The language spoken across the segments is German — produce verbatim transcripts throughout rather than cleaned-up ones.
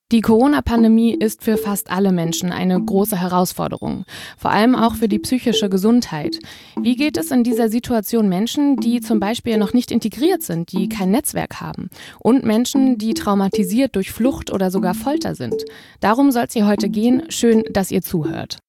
Die Corona-Pandemie ist für fast alle Menschen eine große Herausforderung, vor allem auch für die psychische Gesundheit. Wie geht es in dieser Situation Menschen, die zum Beispiel noch nicht integriert sind, die kein Netzwerk haben, und Menschen, die traumatisiert durch Flucht oder sogar Folter sind? Darum soll es hier heute gehen. Schön, dass ihr zuhört.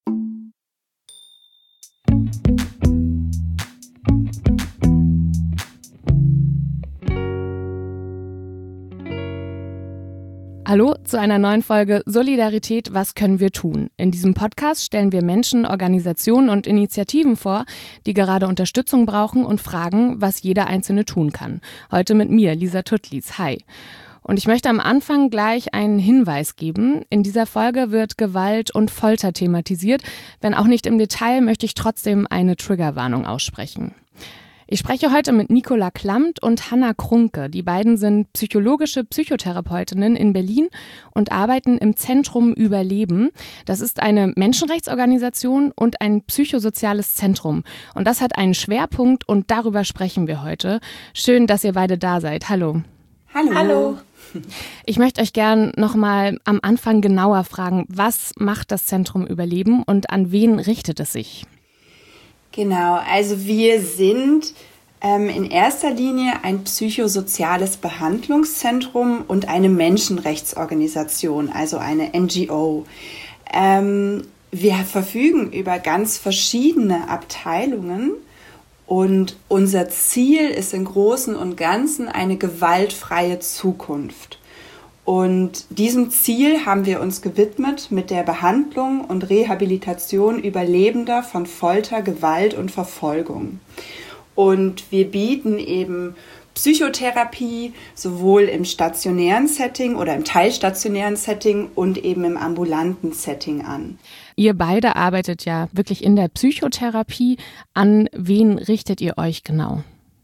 Hallo zu einer neuen Folge Solidarität, was können wir tun? In diesem Podcast stellen wir Menschen, Organisationen und Initiativen vor, die gerade Unterstützung brauchen und fragen, was jeder Einzelne tun kann. Heute mit mir, Lisa Tuttlies. Hi. Und ich möchte am Anfang gleich einen Hinweis geben. In dieser Folge wird Gewalt und Folter thematisiert. Wenn auch nicht im Detail, möchte ich trotzdem eine Triggerwarnung aussprechen. Ich spreche heute mit Nicola Klammt und Hanna Krunke. Die beiden sind psychologische Psychotherapeutinnen in Berlin und arbeiten im Zentrum Überleben. Das ist eine Menschenrechtsorganisation und ein psychosoziales Zentrum. Und das hat einen Schwerpunkt und darüber sprechen wir heute. Schön, dass ihr beide da seid. Hallo. Hallo. Hallo. Ich möchte euch gern nochmal am Anfang genauer fragen, was macht das Zentrum Überleben und an wen richtet es sich? Genau, also wir sind ähm, in erster Linie ein psychosoziales Behandlungszentrum und eine Menschenrechtsorganisation, also eine N G O. Ähm, wir verfügen über ganz verschiedene Abteilungen und unser Ziel ist im Großen und Ganzen eine gewaltfreie Zukunft. Und diesem Ziel haben wir uns gewidmet mit der Behandlung und Rehabilitation Überlebender von Folter, Gewalt und Verfolgung. Und wir bieten eben Psychotherapie sowohl im stationären Setting oder im teilstationären Setting und eben im ambulanten Setting an. Ihr beide arbeitet ja wirklich in der Psychotherapie. An wen richtet ihr euch genau?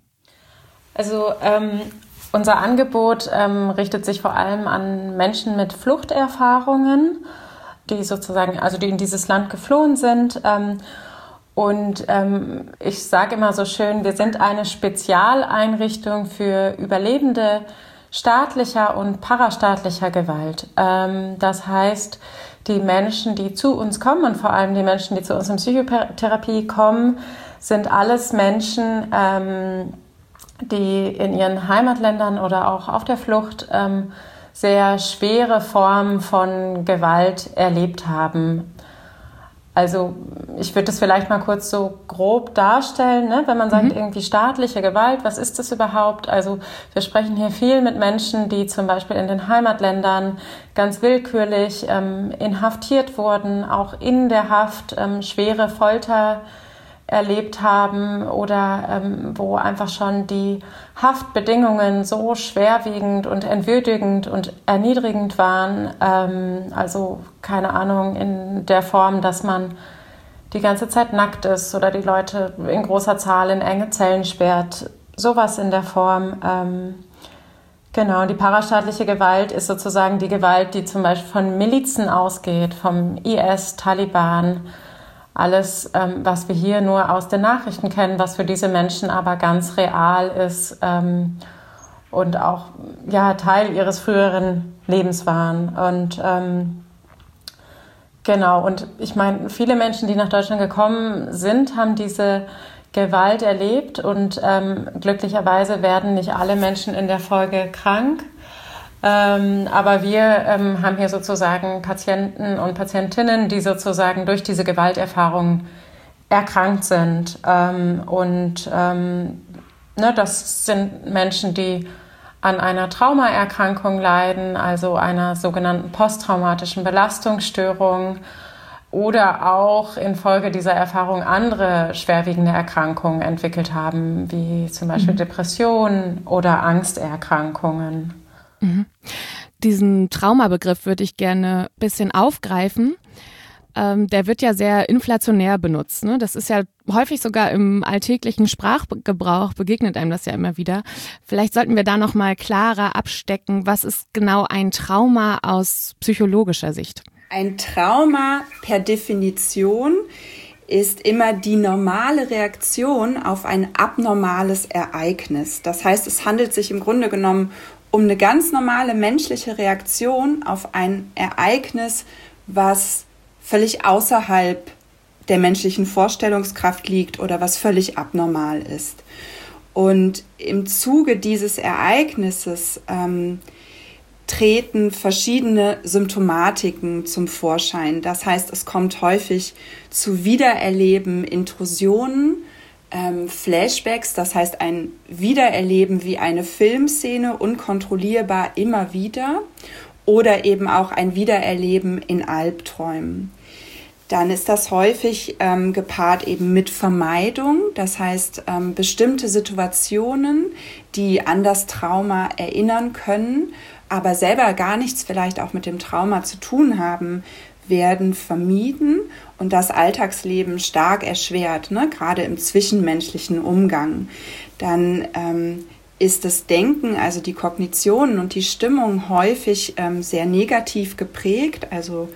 Also ähm Unser Angebot ähm, richtet sich vor allem an Menschen mit Fluchterfahrungen, die sozusagen, also die in dieses Land geflohen sind. Ähm, und ähm, ich sage immer so schön, wir sind eine Spezialeinrichtung für Überlebende staatlicher und parastaatlicher Gewalt. Ähm, das heißt, die Menschen, die zu uns kommen und vor allem die Menschen, die zu uns in Psychotherapie kommen, sind alles Menschen, ähm, die in ihren Heimatländern oder auch auf der Flucht ähm, sehr schwere Formen von Gewalt erlebt haben. Also ich würde das vielleicht mal kurz so grob darstellen, ne? Wenn man sagt, mhm. irgendwie staatliche Gewalt, was ist das überhaupt? Also wir sprechen hier viel mit Menschen, die zum Beispiel in den Heimatländern ganz willkürlich ähm, inhaftiert wurden, auch in der Haft ähm, schwere Folter erlebt haben oder ähm, wo einfach schon die Haftbedingungen so schwerwiegend und entwürdigend und erniedrigend waren. Ähm, also keine Ahnung, in der Form, dass man die ganze Zeit nackt ist oder die Leute in großer Zahl in enge Zellen sperrt. Sowas in der Form. Ähm, genau, die parastaatliche Gewalt ist sozusagen die Gewalt, die zum Beispiel von Milizen ausgeht, vom I S, Taliban. Alles, ähm, was wir hier nur aus den Nachrichten kennen, was für diese Menschen aber ganz real ist ähm, und auch ja, Teil ihres früheren Lebens waren. Und ähm, genau, und ich meine, viele Menschen, die nach Deutschland gekommen sind, haben diese Gewalt erlebt und ähm, glücklicherweise werden nicht alle Menschen in der Folge krank. Ähm, aber wir ähm, haben hier sozusagen Patienten und Patientinnen, die sozusagen durch diese Gewalterfahrung erkrankt sind. Ähm, und ähm, ne, das sind Menschen, die an einer Traumaerkrankung leiden, also einer sogenannten posttraumatischen Belastungsstörung oder auch infolge dieser Erfahrung andere schwerwiegende Erkrankungen entwickelt haben, wie zum Beispiel mhm. Depressionen oder Angsterkrankungen. Mhm. Diesen Traumabegriff würde ich gerne ein bisschen aufgreifen. Ähm, der wird ja sehr inflationär benutzt, ne? Das ist ja häufig sogar im alltäglichen Sprachgebrauch, begegnet einem das ja immer wieder. Vielleicht sollten wir da noch mal klarer abstecken, was ist genau ein Trauma aus psychologischer Sicht? Ein Trauma per Definition ist immer die normale Reaktion auf ein abnormales Ereignis. Das heißt, es handelt sich im Grunde genommen um eine ganz normale menschliche Reaktion auf ein Ereignis, was völlig außerhalb der menschlichen Vorstellungskraft liegt oder was völlig abnormal ist. Und im Zuge dieses Ereignisses ähm, treten verschiedene Symptomatiken zum Vorschein. Das heißt, es kommt häufig zu Wiedererleben, Intrusionen, ähm, Flashbacks, das heißt ein Wiedererleben wie eine Filmszene, unkontrollierbar immer wieder, oder eben auch ein Wiedererleben in Albträumen. Dann ist das häufig ähm, gepaart eben mit Vermeidung, das heißt ähm, bestimmte Situationen, die an das Trauma erinnern können, aber selber gar nichts vielleicht auch mit dem Trauma zu tun haben, werden vermieden und das Alltagsleben stark erschwert, ne? Gerade im zwischenmenschlichen Umgang. Dann ähm, ist das Denken, also die Kognition und die Stimmung häufig ähm, sehr negativ geprägt, also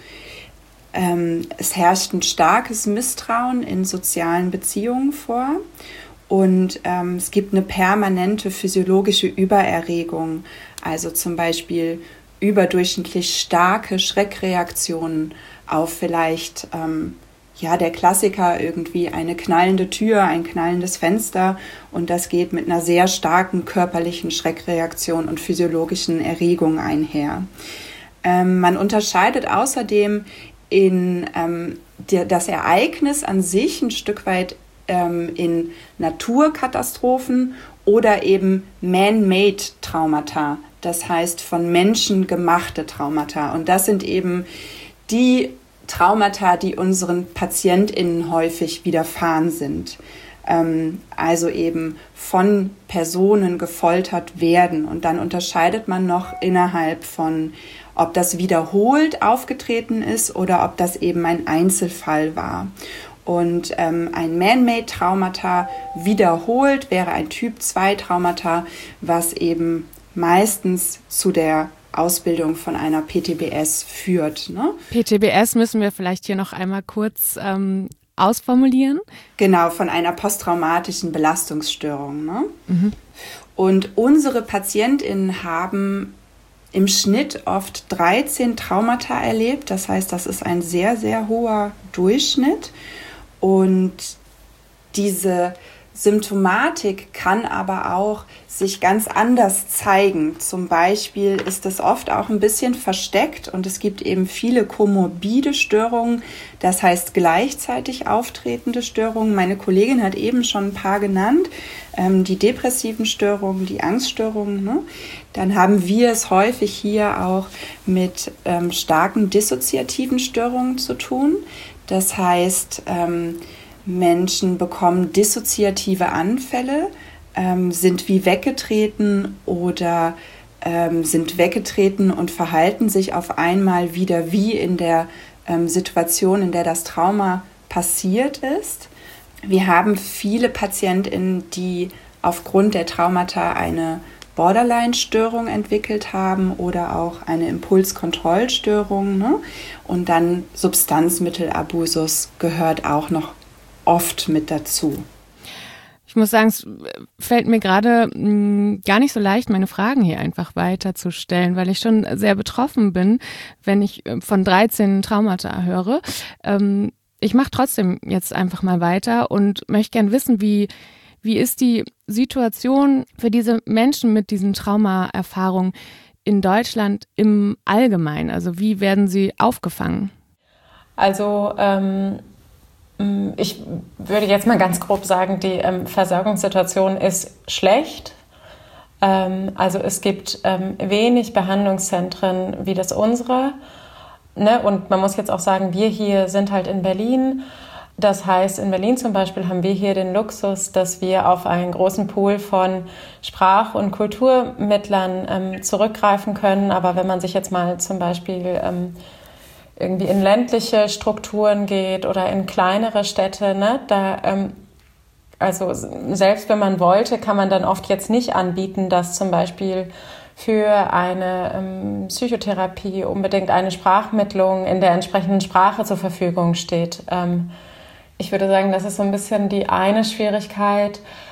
Ähm, es herrscht ein starkes Misstrauen in sozialen Beziehungen vor und ähm, es gibt eine permanente physiologische Übererregung, also zum Beispiel überdurchschnittlich starke Schreckreaktionen auf vielleicht, ähm, ja, der Klassiker irgendwie eine knallende Tür, ein knallendes Fenster, und das geht mit einer sehr starken körperlichen Schreckreaktion und physiologischen Erregung einher. Ähm, man unterscheidet außerdem in ähm, der, das Ereignis an sich ein Stück weit ähm, in Naturkatastrophen oder eben man-made Traumata, das heißt von Menschen gemachte Traumata. Und das sind eben die Traumata, die unseren PatientInnen häufig widerfahren sind. Ähm, also eben von Personen gefoltert werden. Und dann unterscheidet man noch innerhalb von, ob das wiederholt aufgetreten ist oder ob das eben ein Einzelfall war. Und ähm, ein Man-Made-Traumata wiederholt wäre ein Typ zwei Traumata, was eben meistens zu der Ausbildung von einer P T B S führt. Ne? P T B S müssen wir vielleicht hier noch einmal kurz ähm, ausformulieren. Genau, von einer posttraumatischen Belastungsstörung. Ne? Mhm. Und unsere PatientInnen haben im Schnitt oft dreizehn Traumata erlebt. Das heißt, das ist ein sehr, sehr hoher Durchschnitt. Und diese Symptomatik kann aber auch sich ganz anders zeigen. Zum Beispiel ist es oft auch ein bisschen versteckt und es gibt eben viele komorbide Störungen, das heißt gleichzeitig auftretende Störungen. Meine Kollegin hat eben schon ein paar genannt, ähm, die depressiven Störungen, die Angststörungen. Ne? Dann haben wir es häufig hier auch mit ähm, starken dissoziativen Störungen zu tun. Das heißt, ähm, Menschen bekommen dissoziative Anfälle, ähm, sind wie weggetreten oder ähm, sind weggetreten und verhalten sich auf einmal wieder wie in der ähm, Situation, in der das Trauma passiert ist. Wir haben viele PatientInnen, die aufgrund der Traumata eine Borderline-Störung entwickelt haben oder auch eine Impulskontrollstörung. Ne? Und dann Substanzmittelabusus gehört auch noch oft mit dazu. Ich muss sagen, es fällt mir gerade mh, gar nicht so leicht, meine Fragen hier einfach weiterzustellen, weil ich schon sehr betroffen bin, wenn ich von dreizehn Traumata höre. Ähm, ich mache trotzdem jetzt einfach mal weiter und möchte gern wissen, wie, wie ist die Situation für diese Menschen mit diesen Traumaerfahrungen in Deutschland im Allgemeinen? Also wie werden sie aufgefangen? Also ähm ich würde jetzt mal ganz grob sagen, die ähm, Versorgungssituation ist schlecht. Ähm, also es gibt ähm, wenig Behandlungszentren wie das unsere. Ne? Und man muss jetzt auch sagen, wir hier sind halt in Berlin. Das heißt, in Berlin zum Beispiel haben wir hier den Luxus, dass wir auf einen großen Pool von Sprach- und Kulturmittlern ähm, zurückgreifen können. Aber wenn man sich jetzt mal zum Beispiel ähm, irgendwie in ländliche Strukturen geht oder in kleinere Städte, ne, da, ähm, also selbst wenn man wollte, kann man dann oft jetzt nicht anbieten, dass zum Beispiel für eine ähm, Psychotherapie unbedingt eine Sprachmittlung in der entsprechenden Sprache zur Verfügung steht. Ähm, ich würde sagen, das ist so ein bisschen die eine Schwierigkeit.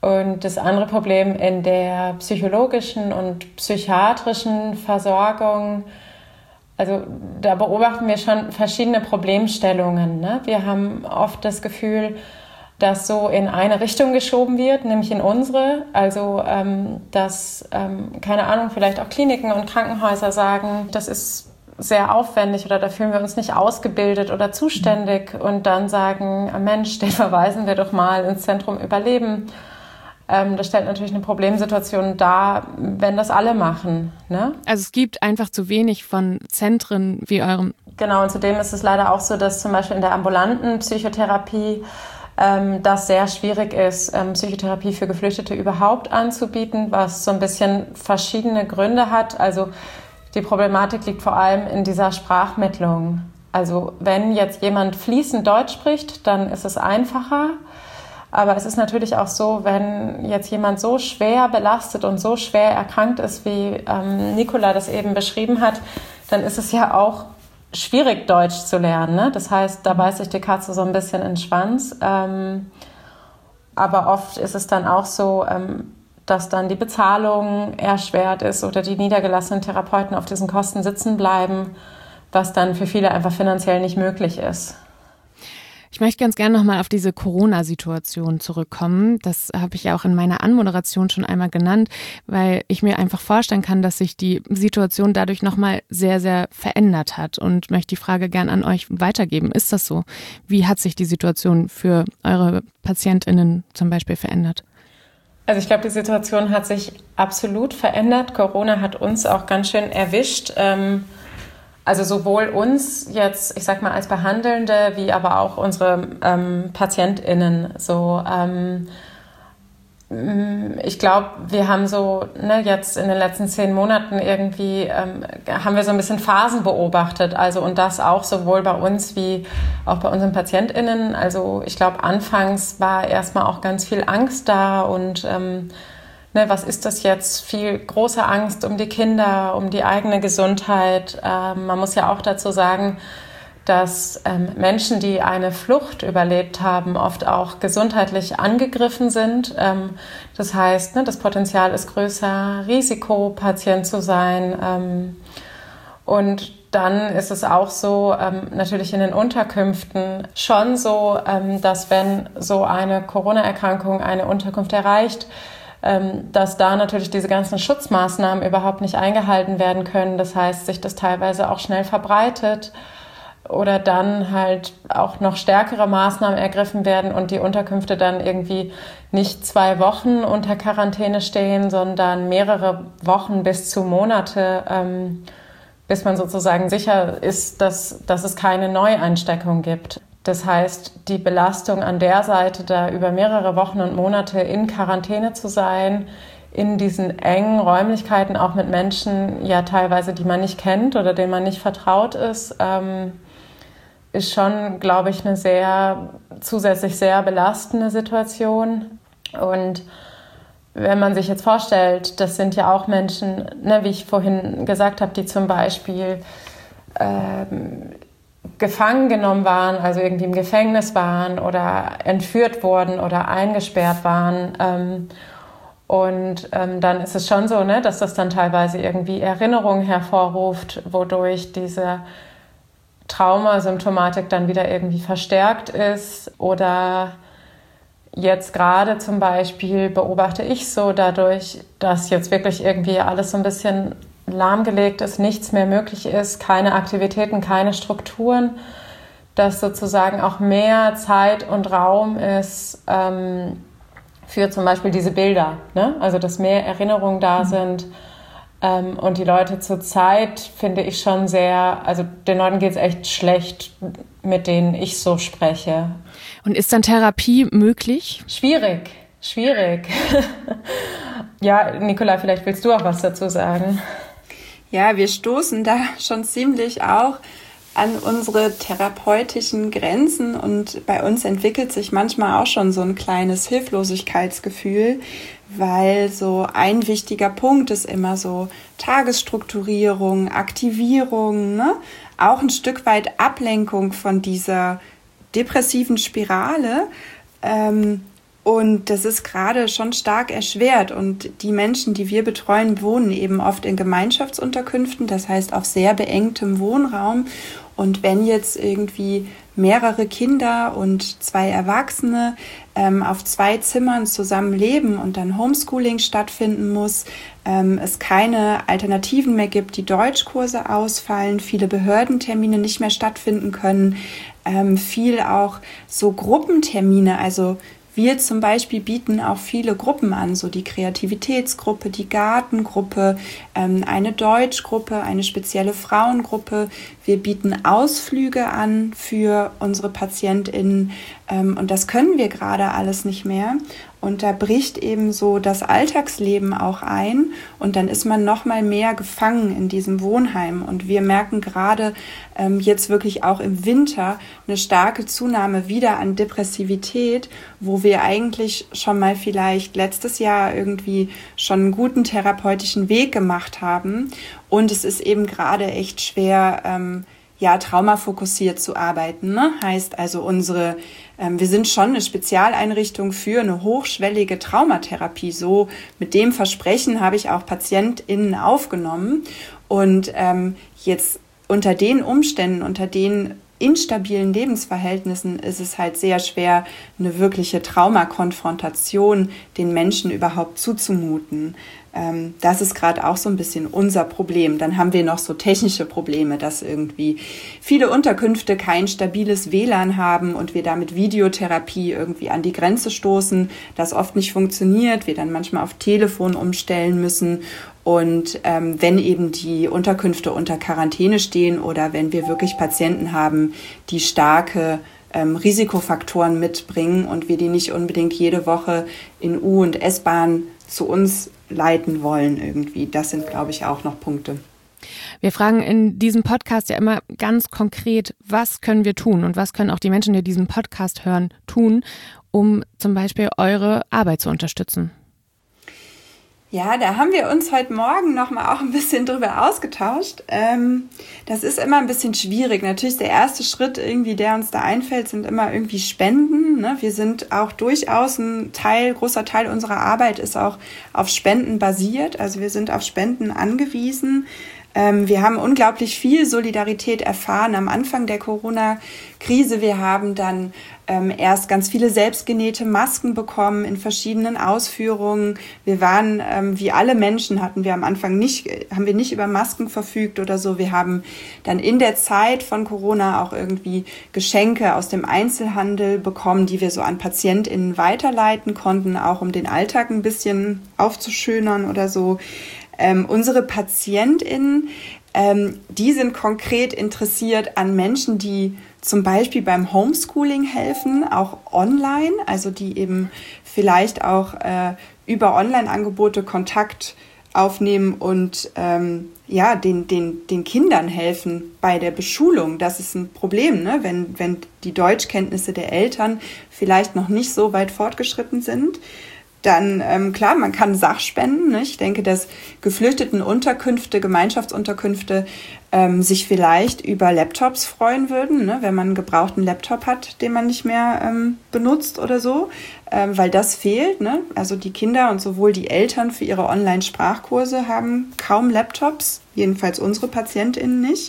Und das andere Problem in der psychologischen und psychiatrischen Versorgung, also da beobachten wir schon verschiedene Problemstellungen, ne? Wir haben oft das Gefühl, dass so in eine Richtung geschoben wird, nämlich in unsere. Also ähm, dass, ähm, keine Ahnung, vielleicht auch Kliniken und Krankenhäuser sagen, das ist sehr aufwendig oder da fühlen wir uns nicht ausgebildet oder zuständig und dann sagen, Mensch, den verweisen wir doch mal ins Zentrum Überleben. Ähm, das stellt natürlich eine Problemsituation dar, wenn das alle machen, ne? Also es gibt einfach zu wenig von Zentren wie eurem. Genau, und zudem ist es leider auch so, dass zum Beispiel in der ambulanten Psychotherapie ähm, das sehr schwierig ist, ähm, Psychotherapie für Geflüchtete überhaupt anzubieten, was so ein bisschen verschiedene Gründe hat. Also die Problematik liegt vor allem in dieser Sprachmittlung. Also wenn jetzt jemand fließend Deutsch spricht, dann ist es einfacher. Aber es ist natürlich auch so, wenn jetzt jemand so schwer belastet und so schwer erkrankt ist, wie ähm, Nicola das eben beschrieben hat, dann ist es ja auch schwierig, Deutsch zu lernen, ne? Das heißt, da beißt sich die Katze so ein bisschen in den Schwanz. Ähm, aber oft ist es dann auch so, ähm, dass dann die Bezahlung erschwert ist oder die niedergelassenen Therapeuten auf diesen Kosten sitzen bleiben, was dann für viele einfach finanziell nicht möglich ist. Ich möchte ganz gerne nochmal auf diese Corona-Situation zurückkommen. Das habe ich ja auch in meiner Anmoderation schon einmal genannt, weil ich mir einfach vorstellen kann, dass sich die Situation dadurch nochmal sehr, sehr verändert hat und möchte die Frage gern an euch weitergeben. Ist das so? Wie hat sich die Situation für eure PatientInnen zum Beispiel verändert? Also ich glaube, die Situation hat sich absolut verändert. Corona hat uns auch ganz schön erwischt. Ähm, Also sowohl uns jetzt, ich sag mal, als Behandelnde, wie aber auch unsere ähm, PatientInnen. So, ähm, ich glaube, wir haben so ne, jetzt in den letzten zehn Monaten irgendwie, ähm, haben wir so ein bisschen Phasen beobachtet. Also und das auch sowohl bei uns wie auch bei unseren PatientInnen. Also ich glaube, anfangs war erstmal auch ganz viel Angst da und ähm, Ne, was ist das jetzt? Viel große Angst um die Kinder, um die eigene Gesundheit. Ähm, man muss ja auch dazu sagen, dass ähm, Menschen, die eine Flucht überlebt haben, oft auch gesundheitlich angegriffen sind. Ähm, das heißt, ne, das Potenzial ist größer, Risikopatient zu sein. Ähm, und dann ist es auch so, ähm, natürlich in den Unterkünften schon so, ähm, dass wenn so eine Corona-Erkrankung eine Unterkunft erreicht, dass da natürlich diese ganzen Schutzmaßnahmen überhaupt nicht eingehalten werden können. Das heißt, sich das teilweise auch schnell verbreitet oder dann halt auch noch stärkere Maßnahmen ergriffen werden und die Unterkünfte dann irgendwie nicht zwei Wochen unter Quarantäne stehen, sondern mehrere Wochen bis zu Monate, ähm, bis man sozusagen sicher ist, dass, dass es keine Neueinsteckung gibt. Das heißt, die Belastung an der Seite, da über mehrere Wochen und Monate in Quarantäne zu sein, in diesen engen Räumlichkeiten, auch mit Menschen, ja teilweise, die man nicht kennt oder denen man nicht vertraut ist, ähm, ist schon, glaube ich, eine sehr, zusätzlich sehr belastende Situation. Und wenn man sich jetzt vorstellt, das sind ja auch Menschen, ne, wie ich vorhin gesagt habe, die zum Beispiel ähm, gefangen genommen waren, also irgendwie im Gefängnis waren oder entführt wurden oder eingesperrt waren. Ähm, und ähm, dann ist es schon so, ne, dass das dann teilweise irgendwie Erinnerungen hervorruft, wodurch diese Traumasymptomatik dann wieder irgendwie verstärkt ist. Oder jetzt gerade zum Beispiel beobachte ich so dadurch, dass jetzt wirklich irgendwie alles so ein bisschen lahmgelegt ist, nichts mehr möglich ist, keine Aktivitäten, keine Strukturen, dass sozusagen auch mehr Zeit und Raum ist ähm, für zum Beispiel diese Bilder, ne? Also dass mehr Erinnerungen da mhm. sind ähm, und die Leute zur Zeit finde ich schon sehr, also den Leuten geht es echt schlecht, mit denen ich so spreche. Und ist dann Therapie möglich? Schwierig, schwierig. Ja, Nicola, vielleicht willst du auch was dazu sagen. Ja, wir stoßen da schon ziemlich auch an unsere therapeutischen Grenzen und bei uns entwickelt sich manchmal auch schon so ein kleines Hilflosigkeitsgefühl, weil so ein wichtiger Punkt ist immer so Tagesstrukturierung, Aktivierung, ne? Auch ein Stück weit Ablenkung von dieser depressiven Spirale. Ähm, Und das ist gerade schon stark erschwert. Und die Menschen, die wir betreuen, wohnen eben oft in Gemeinschaftsunterkünften, das heißt auf sehr beengtem Wohnraum. Und wenn jetzt irgendwie mehrere Kinder und zwei Erwachsene ähm, auf zwei Zimmern zusammen leben und dann Homeschooling stattfinden muss, ähm, es keine Alternativen mehr gibt, die Deutschkurse ausfallen, viele Behördentermine nicht mehr stattfinden können, ähm, viel auch so Gruppentermine, also wir zum Beispiel bieten auch viele Gruppen an, so die Kreativitätsgruppe, die Gartengruppe, ähm, eine Deutschgruppe, eine spezielle Frauengruppe. Wir bieten Ausflüge an für unsere PatientInnen ähm, und das können wir gerade alles nicht mehr. Und da bricht eben so das Alltagsleben auch ein und dann ist man noch mal mehr gefangen in diesem Wohnheim. Und wir merken gerade ähm, jetzt wirklich auch im Winter eine starke Zunahme wieder an Depressivität, wo wir eigentlich schon mal vielleicht letztes Jahr irgendwie schon einen guten therapeutischen Weg gemacht haben. Und es ist eben gerade echt schwer, ähm, ja, traumafokussiert zu arbeiten, ne? Heißt also unsere, ähm, wir sind schon eine Spezialeinrichtung für eine hochschwellige Traumatherapie. So mit dem Versprechen habe ich auch PatientInnen aufgenommen. Und ähm, jetzt unter den Umständen, unter den instabilen Lebensverhältnissen ist es halt sehr schwer, eine wirkliche Traumakonfrontation den Menschen überhaupt zuzumuten. Ähm, das ist gerade auch so ein bisschen unser Problem. Dann haben wir noch so technische Probleme, dass irgendwie viele Unterkünfte kein stabiles W L A N haben und wir da mit Videotherapie irgendwie an die Grenze stoßen, das oft nicht funktioniert, wir dann manchmal auf Telefon umstellen müssen. Und ähm, wenn eben die Unterkünfte unter Quarantäne stehen oder wenn wir wirklich Patienten haben, die starke ähm, Risikofaktoren mitbringen und wir die nicht unbedingt jede Woche in U- und S-Bahn zu uns leiten wollen irgendwie. Das sind, glaube ich, auch noch Punkte. Wir fragen in diesem Podcast ja immer ganz konkret, was können wir tun und was können auch die Menschen, die diesen Podcast hören, tun, um zum Beispiel eure Arbeit zu unterstützen. Ja, da haben wir uns heute Morgen noch mal auch ein bisschen drüber ausgetauscht. Ähm, das ist immer ein bisschen schwierig. Natürlich der erste Schritt irgendwie, der uns da einfällt, sind immer irgendwie Spenden. Ne? Wir sind auch durchaus ein Teil, großer Teil unserer Arbeit ist auch auf Spenden basiert. Also wir sind auf Spenden angewiesen. Ähm, wir haben unglaublich viel Solidarität erfahren am Anfang der Corona-Krise. Wir haben dann ähm, erst ganz viele selbstgenähte Masken bekommen in verschiedenen Ausführungen. Wir waren, ähm, wie alle Menschen, hatten wir am Anfang nicht, haben wir nicht über Masken verfügt oder so. Wir haben dann in der Zeit von Corona auch irgendwie Geschenke aus dem Einzelhandel bekommen, die wir so an PatientInnen weiterleiten konnten, auch um den Alltag ein bisschen aufzuschönern oder so. Ähm, unsere PatientInnen, ähm, die sind konkret interessiert an Menschen, die zum Beispiel beim Homeschooling helfen, auch online, also die eben vielleicht auch äh, über Online-Angebote Kontakt aufnehmen und ähm, ja, den, den, den Kindern helfen bei der Beschulung. Das ist ein Problem, ne? wenn, wenn die Deutschkenntnisse der Eltern vielleicht noch nicht so weit fortgeschritten sind. Dann, ähm, klar, man kann Sachspenden. Ne? Ich denke, dass Geflüchtetenunterkünfte, Gemeinschaftsunterkünfte ähm, sich vielleicht über Laptops freuen würden, ne? Wenn man einen gebrauchten Laptop hat, den man nicht mehr ähm, benutzt oder so, ähm, weil das fehlt. Ne? Also die Kinder und sowohl die Eltern für ihre Online-Sprachkurse haben kaum Laptops, jedenfalls unsere PatientInnen nicht.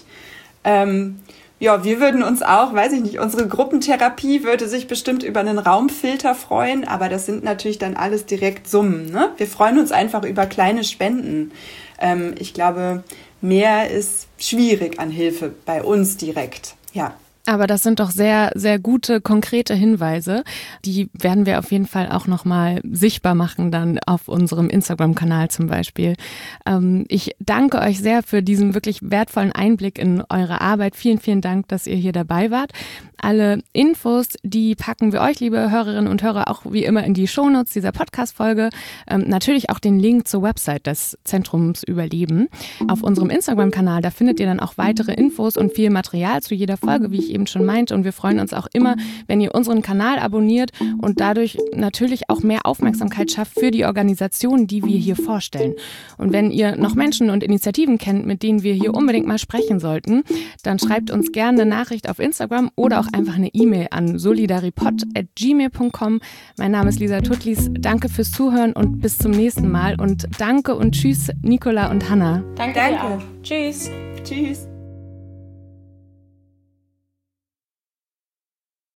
Ähm, Ja, wir würden uns auch, weiß ich nicht, unsere Gruppentherapie würde sich bestimmt über einen Raumfilter freuen, aber das sind natürlich dann alles direkt Summen. Ne? Wir freuen uns einfach über kleine Spenden. Ähm, ich glaube, mehr ist schwierig an Hilfe bei uns direkt, ja. Aber das sind doch sehr, sehr gute, konkrete Hinweise. Die werden wir auf jeden Fall auch nochmal sichtbar machen dann auf unserem Instagram-Kanal zum Beispiel. Ähm, ich danke euch sehr für diesen wirklich wertvollen Einblick in eure Arbeit. Vielen, vielen Dank, dass ihr hier dabei wart. Alle Infos, die packen wir euch, liebe Hörerinnen und Hörer, auch wie immer in die Shownotes dieser Podcast-Folge. Ähm, natürlich auch den Link zur Website des Zentrums Überleben. Auf unserem Instagram-Kanal, da findet ihr dann auch weitere Infos und viel Material zu jeder Folge, wie ich eben schon meinte. Und wir freuen uns auch immer, wenn ihr unseren Kanal abonniert und dadurch natürlich auch mehr Aufmerksamkeit schafft für die Organisationen, die wir hier vorstellen. Und wenn ihr noch Menschen und Initiativen kennt, mit denen wir hier unbedingt mal sprechen sollten, dann schreibt uns gerne eine Nachricht auf Instagram oder auch einfach eine E-Mail an solidaripod at gmail punkt com. Mein Name ist Lisa Tutlis. Danke fürs Zuhören und bis zum nächsten Mal. Und danke und tschüss, Nicola und Hanna. Danke, Danke. dir auch. Tschüss. Tschüss.